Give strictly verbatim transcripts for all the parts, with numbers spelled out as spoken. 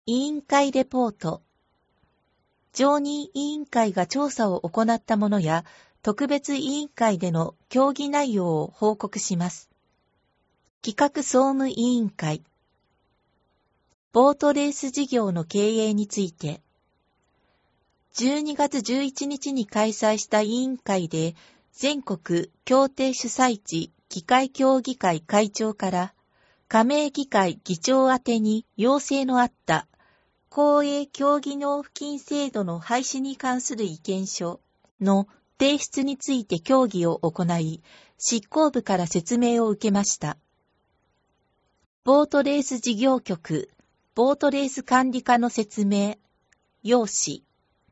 委員会レポート。常任委員会が調査を行ったものや特別委員会での協議内容を報告します。企画総務委員会。ボートレース事業の経営について。じゅうにがつじゅういちにちに開催した委員会で全国協定主催地議会協議会会長から加盟議会議長宛てに要請のあった公営競技納付金制度の廃止に関する意見書の提出について協議を行い、執行部から説明を受けました。ボートレース事業局、ボートレース管理課の説明、要旨。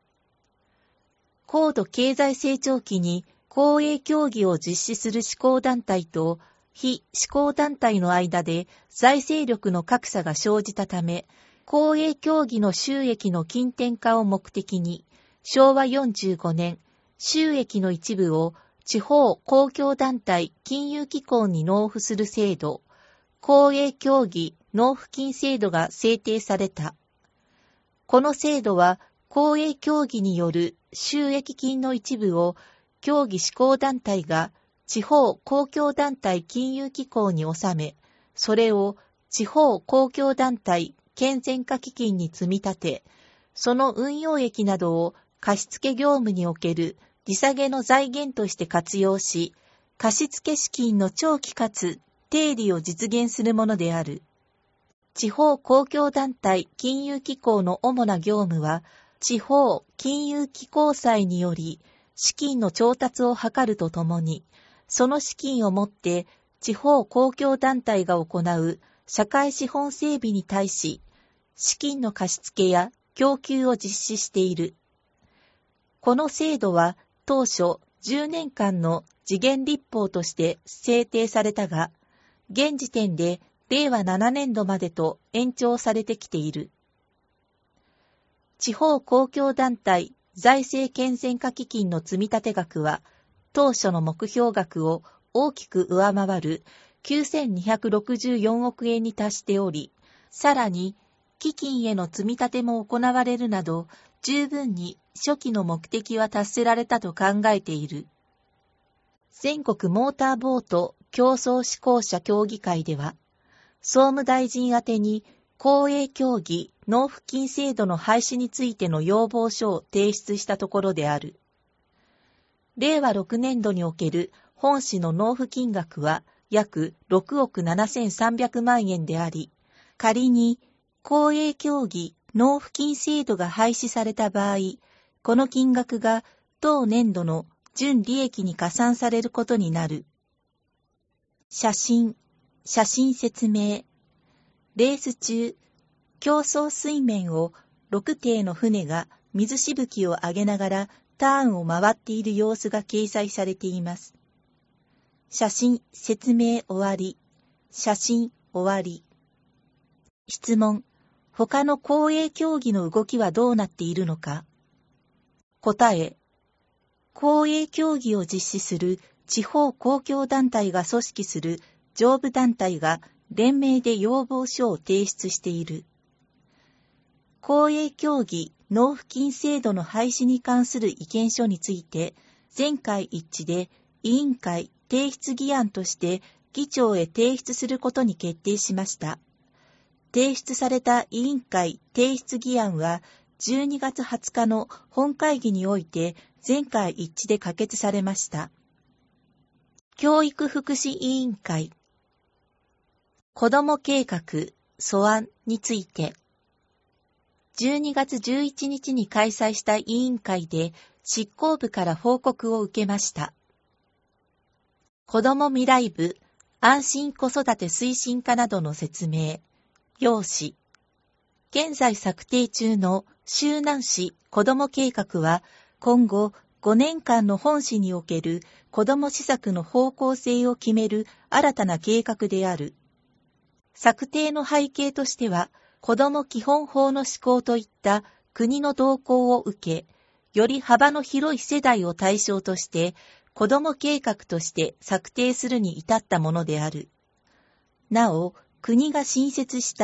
高度経済成長期に公営競技を実施する施行団体と非施行団体の間で財政力の格差が生じたため、公営競技の収益の均点化を目的に、しょうわよんじゅうごねん、収益の一部を地方公共団体金融機構に納付する制度、公営競技納付金制度が制定された。この制度は、公営競技による収益金の一部を競技施行団体が地方公共団体金融機構に納め、それを地方公共団体健全化基金に積み立て、その運用益などを貸付業務における利下げの財源として活用し、貸付資金の長期かつ定理を実現するものである。地方公共団体金融機構の主な業務は、地方金融機構債により資金の調達を図るとともに、その資金をもって地方公共団体が行う社会資本整備に対し、資金の貸付や供給を実施している。この制度は当初じゅうねんかんの時限立法として制定されたが、現時点でれいわななねんどまでと延長されてきている。地方公共団体財政健全化基金の積立額は、当初の目標額を大きく上回るきゅうせんにひゃくろくじゅうよんおくえんに達しており、さらに基金への積み立ても行われるなど、十分に初期の目的は達せられたと考えている。全国モーターボート競争施行者協議会では、総務大臣宛てに公営競技納付金制度の廃止についての要望書を提出したところである。れいわろくねんどにおける本市の納付金額は約ろくおくななせんさんびゃくまんえんであり、仮に公営競技納付金制度が廃止された場合、この金額が当年度の純利益に加算されることになる。写真、写真説明。レース中、競争水面をろくていの船が水しぶきを上げながらターンを回っている様子が掲載されています。写真、説明終わり。写真、終わり。質問。他の公営競技の動きはどうなっているのか。答え。公営競技を実施する地方公共団体が組織する上部団体が連名で要望書を提出している。公営競技納付金制度の廃止に関する意見書について、全会一致で委員会提出議案として議長へ提出することに決定しました。提出された委員会提出議案はじゅうにがつはつかの本会議において全会一致で可決されました。教育福祉委員会。子ども計画素案について。じゅうにがつじゅういちにちに開催した委員会で執行部から報告を受けました。子ども未来部安心子育て推進課などの説明。要旨。現在策定中の周南市子ども計画は今後ごねんかんの本市における子ども施策の方向性を決める新たな計画である。策定の背景としては、子ども基本法の施行といった国の動向を受け、より幅の広い世代を対象として、子ども計画として策定するに至ったものである。なお、国が新設した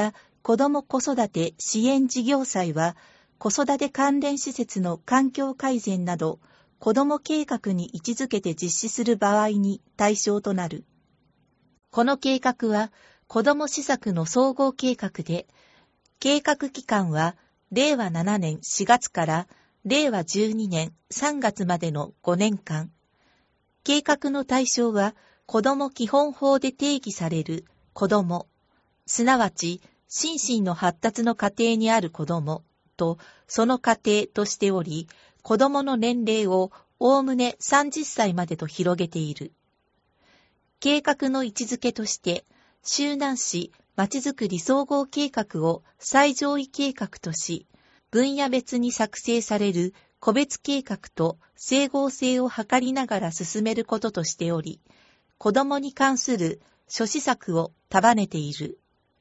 子ども子育て支援事業祭は、子育て関連施設の環境改善など、子ども計画に位置づけて実施する場合に対象となる。この計画は、子ども施策の総合計画で、計画期間は、れいわななねんしがつかられいわじゅうにねんさんがつまでのごねんかん。計画の対象は、子ども基本法で定義される子ども、すなわち心身の発達の過程にある子どもとその過程としており、子どもの年齢をおおむねさんじゅっさいまでと広げている。計画の位置づけとして、周南市まちづくり総合計画を最上位計画とし、分野別に作成される個別計画と整合性を図りながら進めることとしており、子どもに関する諸施策を束ねている。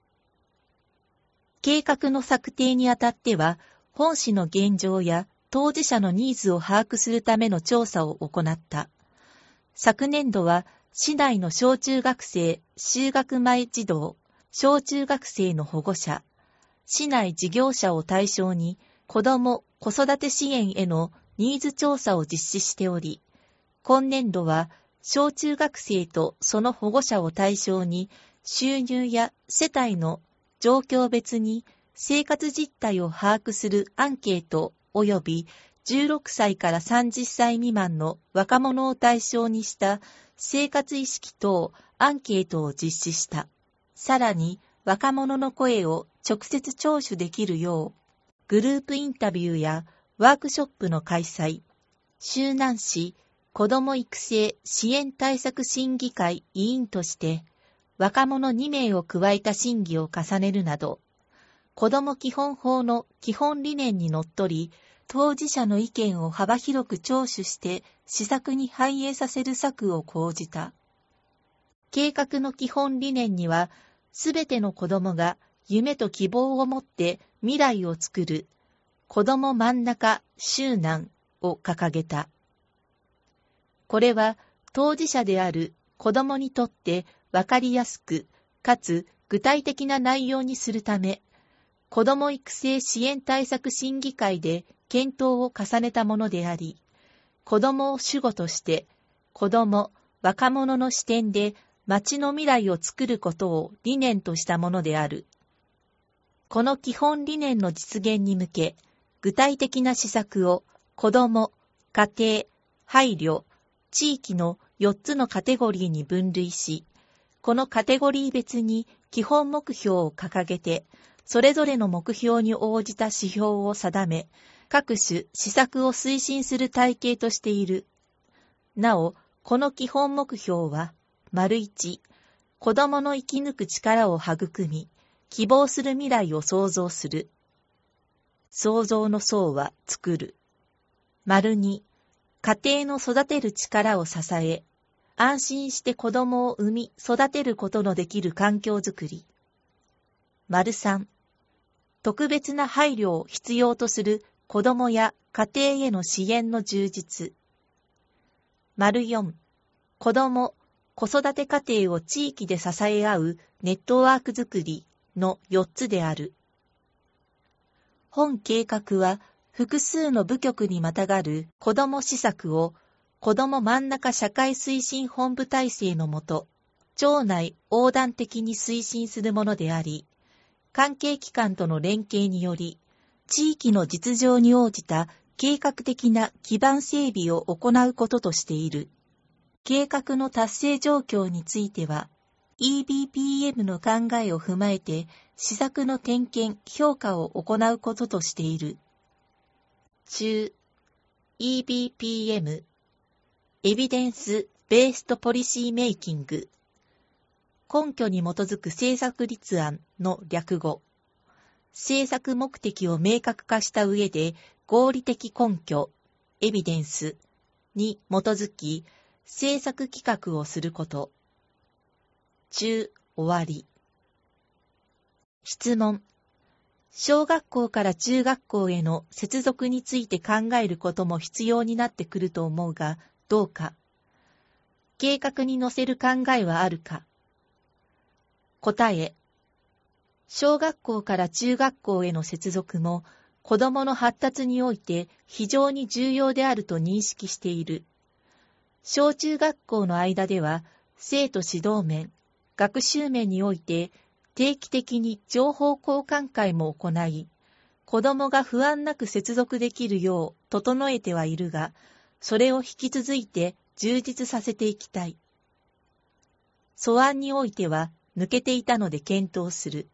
計画の策定にあたっては、本市の現状や当事者のニーズを把握するための調査を行った。昨年度は、市内の小中学生、就学前児童、小中学生の保護者、市内事業者を対象に、子ども・子育て支援へのニーズ調査を実施しており、今年度は、小中学生とその保護者を対象に、収入や世帯の状況別に生活実態を把握するアンケート及びじゅうろくさいからさんじゅっさい未満の若者を対象にした生活意識等アンケートを実施した。さらに若者の声を直接聴取できるよう、グループインタビューやワークショップの開催、周南市子ども育成支援対策審議会委員として、若者にめいを加えた審議を重ねるなど、子ども基本法の基本理念にのっとり、当事者の意見を幅広く聴取して施策に反映させる策を講じた。計画の基本理念には、すべての子どもが夢と希望を持って未来を作る、子ども真ん中周南を掲げた。これは当事者である子どもにとってわかりやすく、かつ具体的な内容にするため、子ども育成支援対策審議会で検討を重ねたものであり、子どもを主語として、子ども、若者の視点で町の未来を作ることを理念としたものである。この基本理念の実現に向け、具体的な施策を子ども、家庭、配慮、地域のよっつのカテゴリーに分類し、このカテゴリー別に基本目標を掲げて、それぞれの目標に応じた指標を定め、各種施策を推進する体系としている。なお、この基本目標は、丸一、子どもの生き抜く力を育み、希望する未来を創造する。創造の創は作る。丸二、家庭の育てる力を支え、安心して子どもを産み育てることのできる環境づくり。丸三、特別な配慮を必要とする子どもや家庭への支援の充実。丸四、子ども、子育て家庭を地域で支え合うネットワークづくりのよっつである。本計画は複数の部局にまたがる子ども施策を子ども真ん中社会推進本部体制のもと、町内横断的に推進するものであり、関係機関との連携により、地域の実情に応じた計画的な基盤整備を行うこととしている。計画の達成状況については、イービーピーエム の考えを踏まえて、施策の点検・評価を行うこととしている。中、イービーピーエム、エビデンス・ベースト・ポリシー・メイキング、根拠に基づく政策立案の略語。政策目的を明確化した上で合理的根拠、エビデンスに基づき政策企画をすること。中、終わり。質問。小学校から中学校への接続について考えることも必要になってくると思うが、どうか。計画に載せる考えはあるか。答え。 小学校から中学校への接続も子どもの発達において非常に重要であると認識している。小中学校の間では生徒指導面、学習面において定期的に情報交換会も行い、子どもが不安なく接続できるよう整えてはいるが、それを引き続いて充実させていきたい。素案においては抜けていたので検討する。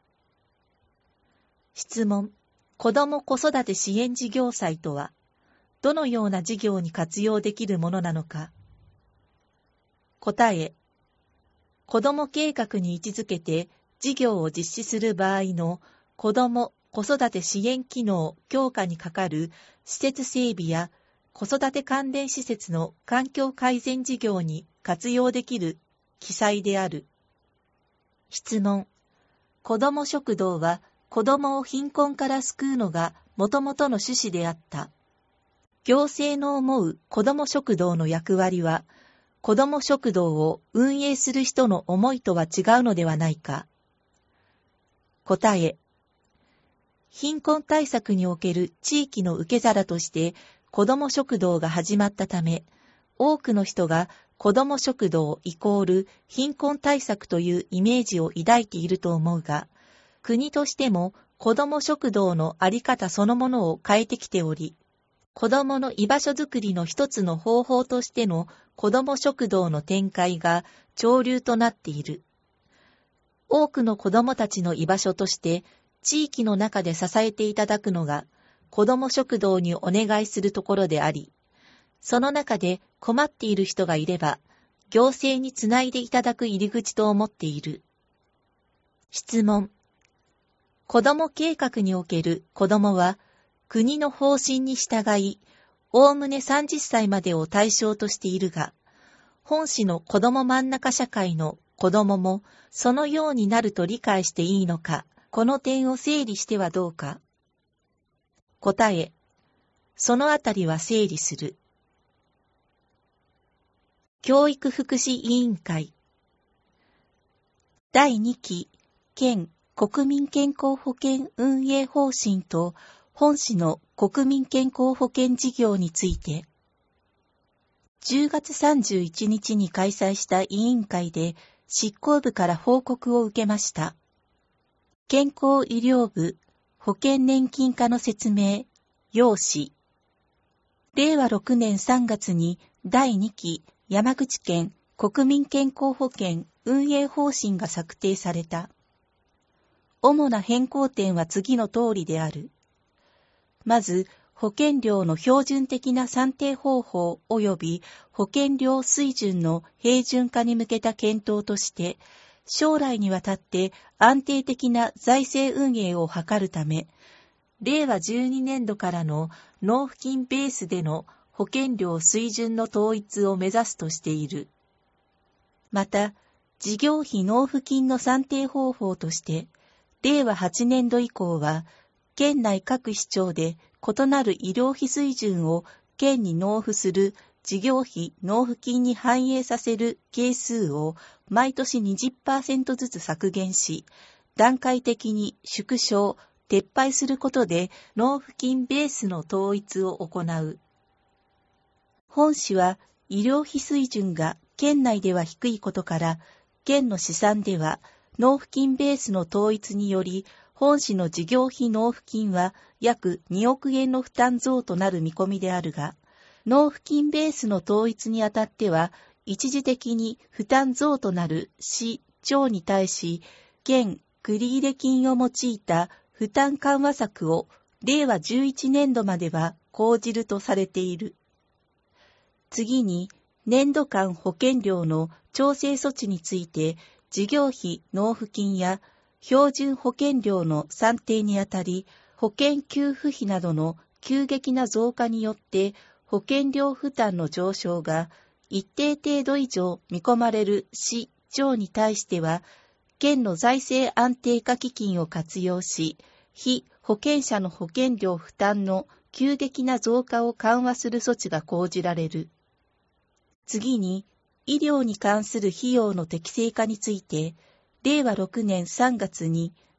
質問。子ども子育て支援事業祭とは、どのような事業に活用できるものなのか。答え。子ども計画に位置づけて事業を実施する場合の子ども子育て支援機能強化にかかる施設整備や子育て関連施設の環境改善事業に活用できる記載である。質問。子ども食堂は子どもを貧困から救うのがもともとの趣旨であった。行政の思う子ども食堂の役割は、子ども食堂を運営する人の思いとは違うのではないか。答え。貧困対策における地域の受け皿として子ども食堂が始まったため、多くの人が子ども食堂イコール貧困対策というイメージを抱いていると思うが、国としても子ども食堂のあり方そのものを変えてきており、子どもの居場所づくりの一つの方法としての子ども食堂の展開が潮流となっている。多くの子どもたちの居場所として地域の中で支えていただくのが子ども食堂にお願いするところであり、その中で困っている人がいれば行政につないでいただく入り口と思っている。質問。子ども計画における子どもは国の方針に従い、おおむねさんじゅっさいまでを対象としているが、本市の子ども真ん中社会の子どももそのようになると理解していいのか、この点を整理してはどうか。答え。そのあたりは整理する。教育福祉委員会だいにき県国民健康保険運営方針と本市の国民健康保険事業について、じゅうがつさんじゅういちにちに開催した委員会で執行部から報告を受けました。健康医療部保険年金課の説明、要旨。れいわろくねんさんがつにだいにき山口県国民健康保険運営方針が策定された。主な変更点は次の通りである。まず、保険料の標準的な算定方法及び保険料水準の平準化に向けた検討として、将来にわたって安定的な財政運営を図るため、れいわじゅうにねんどからの納付金ベースでの保険料水準の統一を目指すとしている。また、事業費納付金の算定方法として、れいわはちねんど以降は、県内各市町で異なる医療費水準を県に納付する事業費納付金に反映させる係数を毎年 にじゅっパーセント ずつ削減し、段階的に縮小、撤廃することで納付金ベースの統一を行う。本市は医療費水準が県内では低いことから、県の試算では納付金ベースの統一により、本市の事業費納付金は約におくえんの負担増となる見込みであるが、納付金ベースの統一にあたっては、一時的に負担増となる市、町に対し、県繰入金を用いた負担緩和策をれいわじゅういちねんどまでは講じるとされている。次に、年度間保険料の調整措置について、事業費納付金や標準保険料の算定にあたり、保険給付費などの急激な増加によって保険料負担の上昇が一定程度以上見込まれる市、町に対しては、県の財政安定化基金を活用し、被保険者の保険料負担の急激な増加を緩和する措置が講じられる。次に、医療に関する費用の適正化について、れいわろくねんさんがつに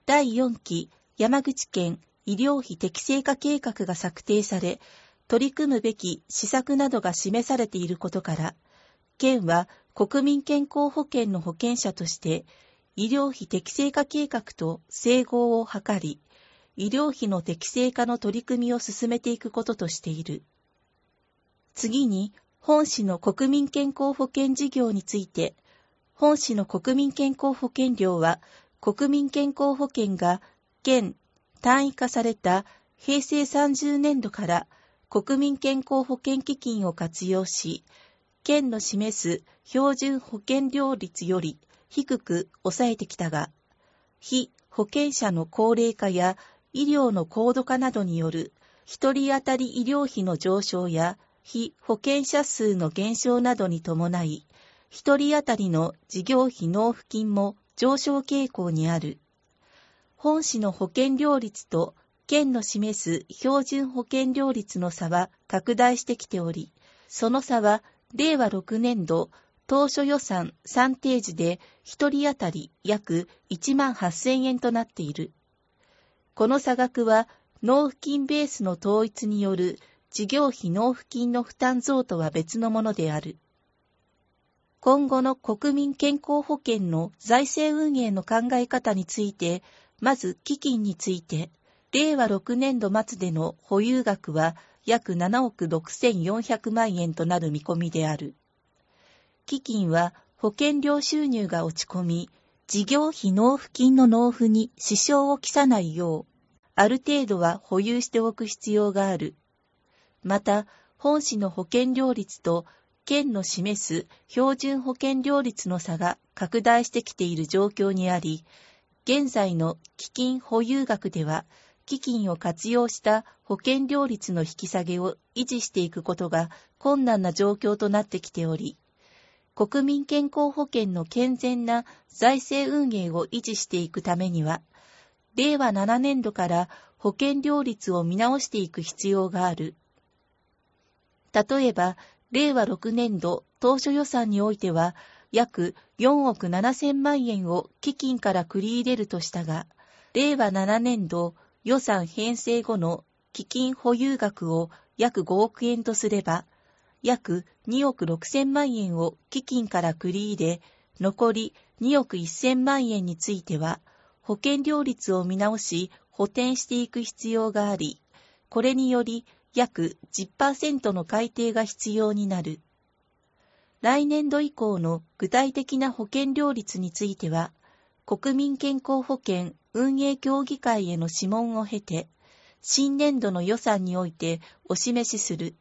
だいよんき山口県医療費適正化計画が策定され、取り組むべき施策などが示されていることから、県は国民健康保険の保険者として、医療費適正化計画と整合を図り、医療費の適正化の取り組みを進めていくこととしている。次に、本市の国民健康保険事業について、本市の国民健康保険料は、国民健康保険が県単位化されたへいせいさんじゅうねんどから国民健康保険基金を活用し、県の示す標準保険料率より低く抑えてきたが、被保険者の高齢化や医療の高度化などによる一人当たり医療費の上昇や被保険者数の減少などに伴い、一人当たりの事業費納付金も上昇傾向にある。本市の保険料率と県の示す標準保険料率の差は拡大してきており、その差はれいわろくねんど当初予算算定時で一人当たり約いちまんはっせんえんとなっている。この差額は納付金ベースの統一による事業費納付金の負担増とは別のものである。今後の国民健康保険の財政運営の考え方について、まず基金について、れいわろくねんど末での保有額は約ななおくろくせんよんひゃくまんえんとなる見込みである。基金は保険料収入が落ち込み、事業費納付金の納付に支障をきさないよう、ある程度は保有しておく必要がある。また、本市の保険料率と県の示す標準保険料率の差が拡大してきている状況にあり、現在の基金保有額では、基金を活用した保険料率の引き下げを維持していくことが困難な状況となってきており、国民健康保険の健全な財政運営を維持していくためには、れいわななねんどから保険料率を見直していく必要がある。例えば、れいわろくねんど当初予算においては、約よんおくななせんまんえんを基金から繰り入れるとしたが、れいわななねんど予算編成後の基金保有額を約ごおくえんとすれば、約におくろくせんまんえんを基金から繰り入れ、残りにおくせんまんえんについては、保険料率を見直し補填していく必要があり、これにより約 じゅっパーセント の改定が必要になる。来年度以降の具体的な保険料率については、国民健康保険運営協議会への諮問を経て、新年度の予算においてお示しする。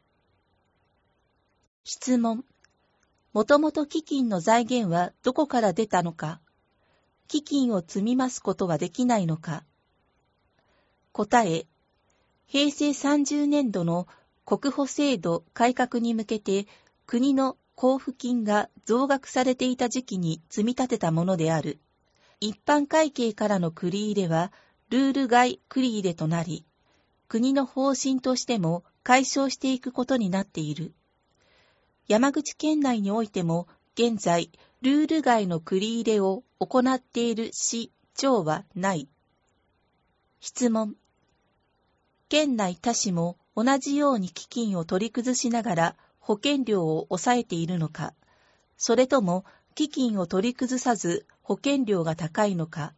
質問。もともと基金の財源はどこから出たのか。基金を積み増すことはできないのか。答え。へいせいさんじゅうねんどの国保制度改革に向けて国の交付金が増額されていた時期に積み立てたものである。一般会計からの繰り入れはルール外繰り入れとなり、国の方針としても解消していくことになっている。山口県内においても現在ルール外の繰り入れを行っている市、町はない。質問。県内他市も同じように基金を取り崩しながら保険料を抑えているのか、それとも基金を取り崩さず保険料が高いのか。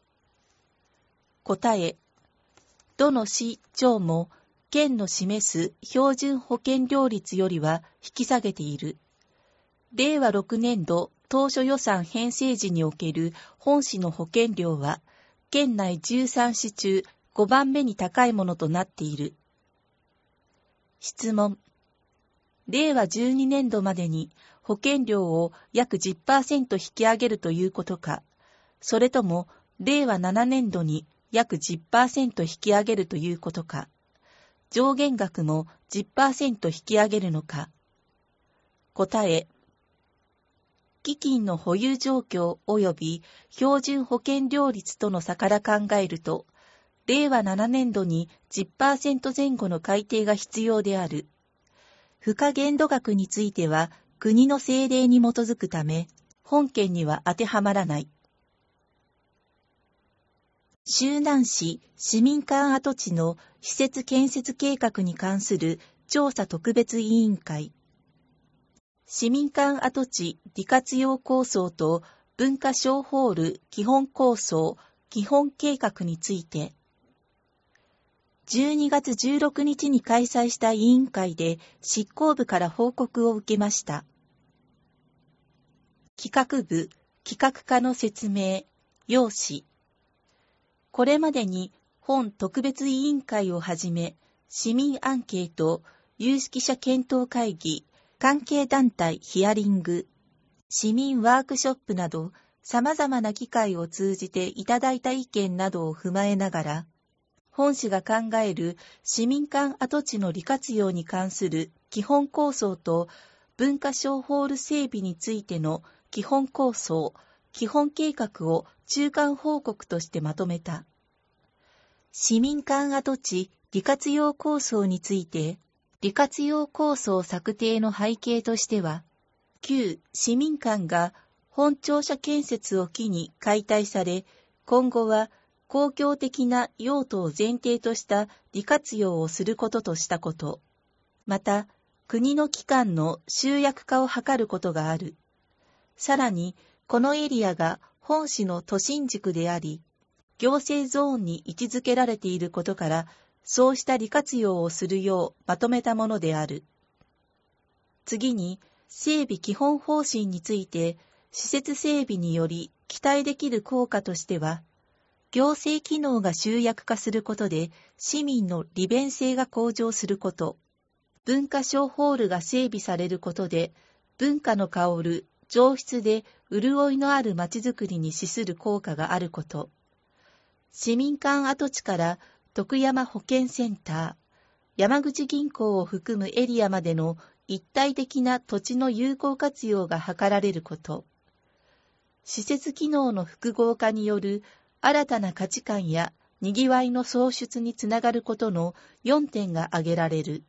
答え。どの市、町も県の示す標準保険料率よりは引き下げている。れいわろくねんど当初予算編成時における本市の保険料は、県内じゅうさんし中ごばんめに高いものとなっている。質問。れいわじゅうにねんどまでに保険料を約 じゅっパーセント 引き上げるということか、それともれいわななねんどに約 じゅっパーセント 引き上げるということか、上限額も じゅっパーセント 引き上げるのか。答え。基金の保有状況及び標準保険料率との差から考えると、れいわななねんどに じゅっパーセント 前後の改定が必要である。付加限度額については国の政令に基づくため、本件には当てはまらない。 周南市市民間跡地の施設建設計画に関する調査特別委員会。市民間跡地利活用構想と文化小ホール基本構想基本計画について、じゅうにがつじゅうろくにちに開催した委員会で執行部から報告を受けました。企画部、企画課の説明、要旨。これまでに本特別委員会をはじめ、市民アンケート、有識者検討会議、関係団体ヒアリング、市民ワークショップなど、様々な機会を通じていただいた意見などを踏まえながら、本市が考える市民間跡地の利活用に関する基本構想と文化小ホール整備についての基本構想、基本計画を中間報告としてまとめた。市民間跡地利活用構想について、利活用構想策定の背景としては、旧市民間が本庁舎建設を機に解体され、今後は公共的な用途を前提とした利活用をすることとしたこと。また、国の機関の集約化を図ることがある。さらに、このエリアが本市の都心軸であり、行政ゾーンに位置づけられていることから、そうした利活用をするようまとめたものである。次に、整備基本方針について、施設整備により期待できる効果としては、行政機能が集約化することで市民の利便性が向上すること、文化小ホールが整備されることで文化の香る上質で潤いのあるまちづくりに資する効果があること、市民間跡地から徳山保健センター、山口銀行を含むエリアまでの一体的な土地の有効活用が図られること、施設機能の複合化による新たな価値観やにぎわいの創出につながることのよんてんが挙げられる。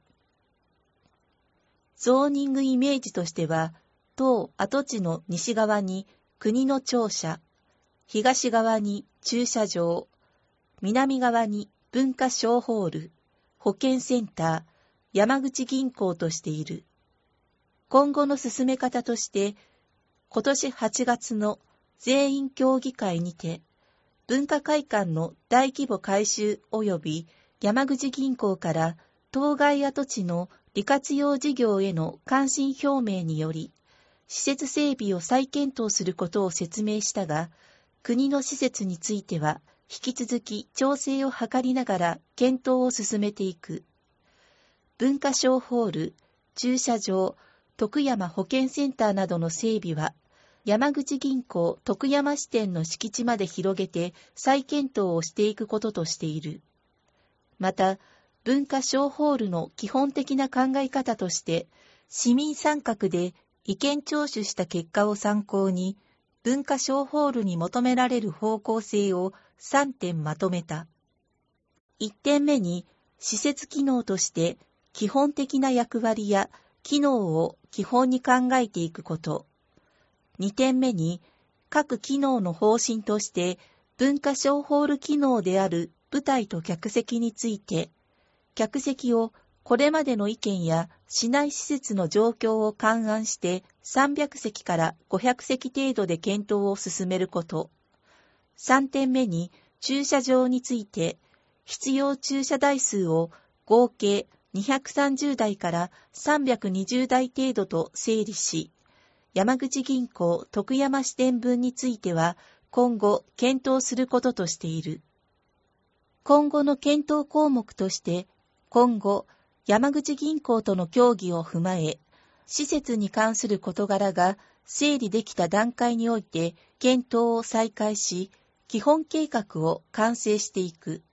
ゾーニングイメージとしては、当跡地の西側に国の庁舎、東側に駐車場、南側に文化小ホール、保健センター、山口銀行としている。今後の進め方として、今年はちがつの全員協議会にて、文化会館の大規模改修及び山口銀行から当該跡地の利活用事業への関心表明により、施設整備を再検討することを説明したが、国の施設については引き続き調整を図りながら検討を進めていく。文化小ホール、駐車場、徳山保健センターなどの整備は、山口銀行徳山支店の敷地まで広げて再検討をしていくこととしている。また、文化小ホールの基本的な考え方として、市民参画で意見聴取した結果を参考に、文化小ホールに求められる方向性をさんてんまとめた。いってんめに、施設機能として基本的な役割や機能を基本に考えていくこと。にてんめに、各機能の方針として、文化小ホール機能である舞台と客席について、客席をこれまでの意見や市内施設の状況を勘案してさんびゃくせきからごひゃくせき程度で検討を進めること。さんてんめに、駐車場について、必要駐車台数を合計にひゃくさんじゅうだいからさんびゃくにじゅうだい程度と整理し、山口銀行徳山支店分については今後検討することとしている。今後の検討項目として、今後山口銀行との協議を踏まえ、施設に関する事柄が整理できた段階において検討を再開し、基本計画を完成していく。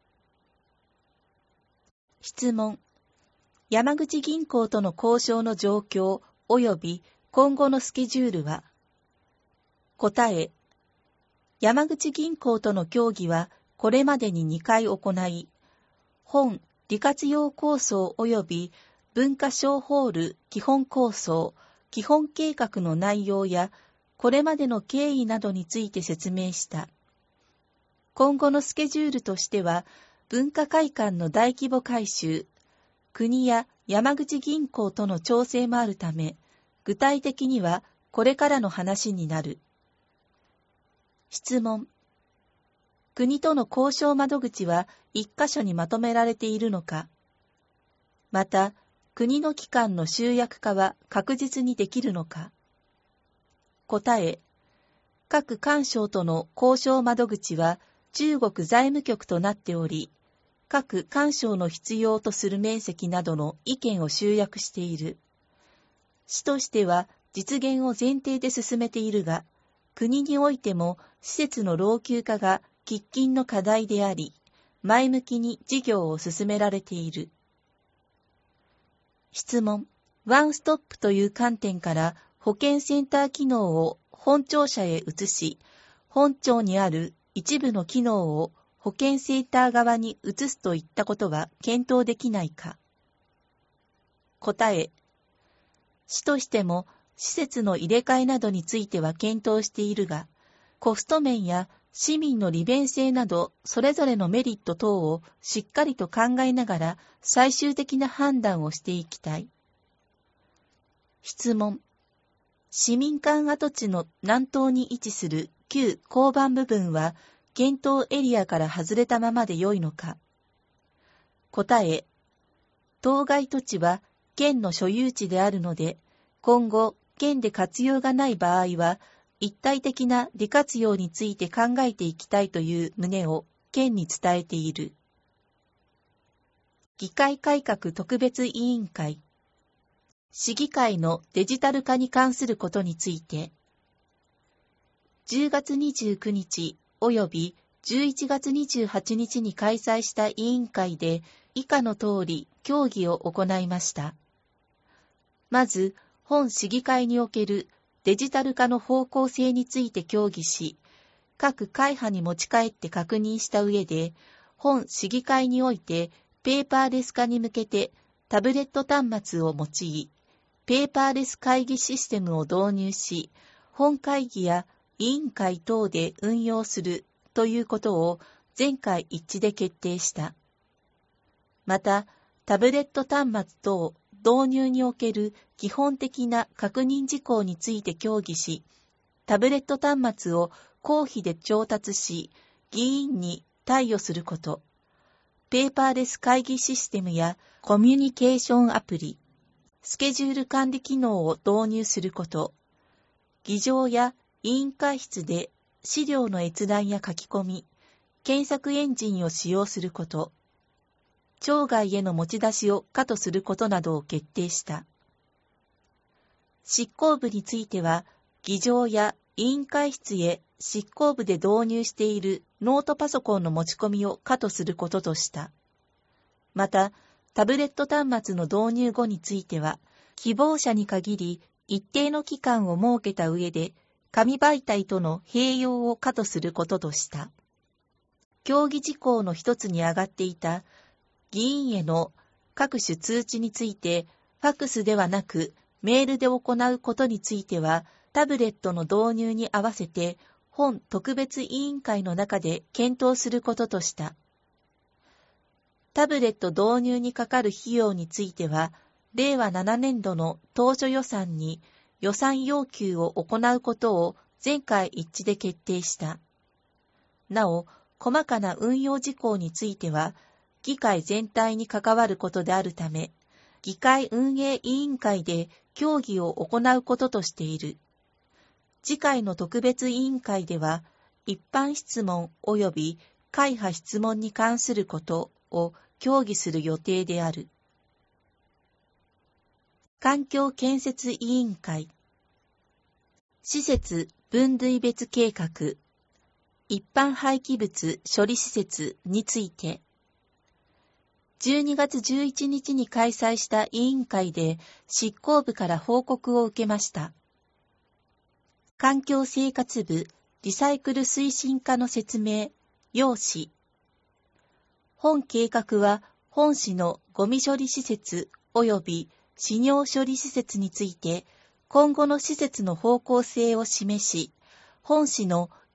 質問。山口銀行との交渉の状況及び今後のスケジュールは？答え。山口銀行との協議はこれまでににかい行い、本利活用構想及び文化小ホール基本構想、基本計画の内容やこれまでの経緯などについて説明した。 今後のスケジュールとしては、文化会館の大規模改修、国や山口銀行との調整もあるため、具体的にはこれからの話になる。質問。国との交渉窓口は一箇所にまとめられているのか。また、国の機関の集約化は確実にできるのか。答え。各官省との交渉窓口は中国財務局となっており、各官省の必要とする面積などの意見を集約している。市としては実現を前提で進めているが、国においても施設の老朽化が喫緊の課題であり、前向きに事業を進められている。質問。ワンストップという観点から保健センター機能を本庁舎へ移し、本庁にある一部の機能を保健センター側に移すといったことは検討できないか。答え。市としても施設の入れ替えなどについては検討しているが、コスト面や市民の利便性などそれぞれのメリット等をしっかりと考えながら最終的な判断をしていきたい。質問。市民間跡地の南東に位置する旧交番部分は検討エリアから外れたままで良いのか。答え。当該土地は県の所有地であるので、今後県で活用がない場合は一体的な利活用について考えていきたいという旨を県に伝えている。議会改革特別委員会。市議会のデジタル化に関することについて、じゅうがつにじゅうくにち及びじゅういちがつにじゅうはちにちに開催した委員会で以下の通り協議を行いました。まず、本市議会におけるデジタル化の方向性について協議し、各会派に持ち帰って確認した上で、本市議会においてペーパーレス化に向けてタブレット端末を用い、ペーパーレス会議システムを導入し、本会議や委員会等で運用するということを全会一致で決定した。また、タブレット端末等導入における基本的な確認事項について協議し、タブレット端末を公費で調達し、議員に貸与すること、ペーパーレス会議システムやコミュニケーションアプリ、スケジュール管理機能を導入すること、議場や委員会室で資料の閲覧や書き込み、検索エンジンを使用すること、庁外への持ち出しを可とすることなどを決定した。執行部については、議場や委員会室へ執行部で導入しているノートパソコンの持ち込みを可とすることとした。また、タブレット端末の導入後については、希望者に限り一定の期間を設けた上で、紙媒体との併用を可とすることとした。協議事項の一つに上がっていた、議員への各種通知について、ファックスではなくメールで行うことについては、タブレットの導入に合わせて、本特別委員会の中で検討することとした。タブレット導入にかかる費用については、れいわななねんどの当初予算に予算要求を行うことを全会一致で決定した。なお、細かな運用事項については、議会全体に関わることであるため、議会運営委員会で協議を行うこととしている。次回の特別委員会では、一般質問及び会派質問に関することを協議する予定である。環境建設委員会。施設分類別計画、一般廃棄物処理施設について、じゅうにがつじゅういちにちに開催した委員会で執行部から報告を受けました。環境生活部リサイクル推進課の説明、要旨。本計画は本市のゴミ処理施設及び飼料処理施設について今後の施設の方向性を示し、本市の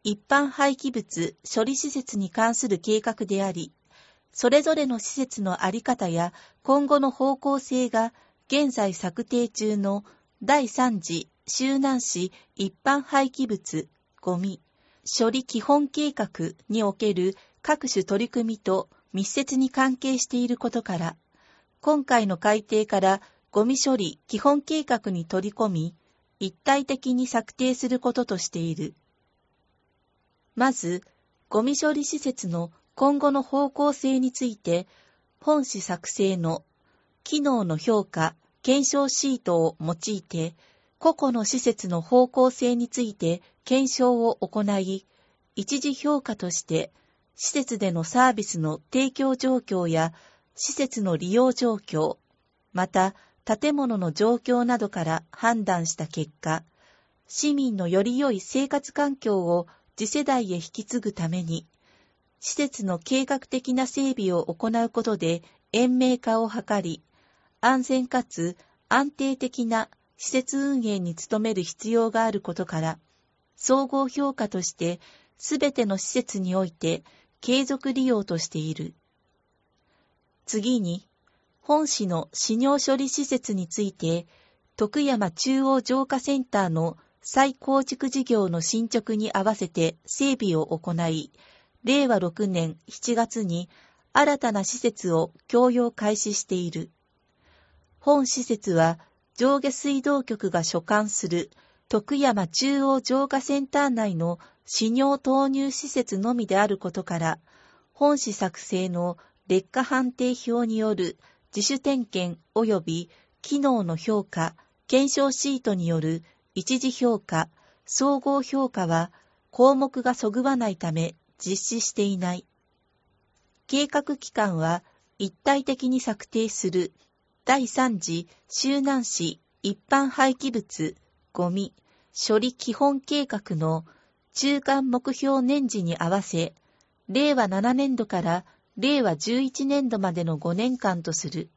一般廃棄物処理施設に関する計画であり、それぞれの施設のあり方や今後の方向性が現在策定中のだいさん次周南市一般廃棄物ゴミ処理基本計画における各種取り組みと密接に関係していることから、今回の改定からゴミ処理基本計画に取り込み、一体的に策定することとしている。まず、ゴミ処理施設の今後の方向性について、本誌作成の機能の評価、検証シートを用いて、個々の施設の方向性について検証を行い、一次評価として、施設でのサービスの提供状況や施設の利用状況、また建物の状況などから判断した結果、市民のより良い生活環境を次世代へ引き継ぐために、施設の計画的な整備を行うことで延命化を図り、安全かつ安定的な施設運営に努める必要があることから、総合評価としてすべての施設において継続利用としている。次に、本市の飼尿処理施設について、徳山中央浄化センターの再構築事業の進捗に合わせて整備を行い、れいわろくねんしちがつに新たな施設を供用開始している。本施設は上下水道局が所管する徳山中央浄化センター内の飼尿投入施設のみであることから、本誌作成の劣化判定表による自主点検及び機能の評価、検証シートによる一次評価、総合評価は項目がそぐわないため実施していない。計画期間は一体的に策定するだいさん次周南市一般廃棄物ゴミ処理基本計画の中間目標年次に合わせ、れいわななねんどかられいわじゅういちねんどまでのごねんかんとする。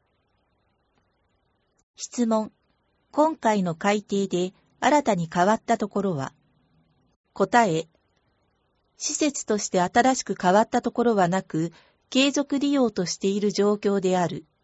質問。今回の改定で新たに変わったところは？答え。施設として新しく変わったところはなく、継続利用としている状況である。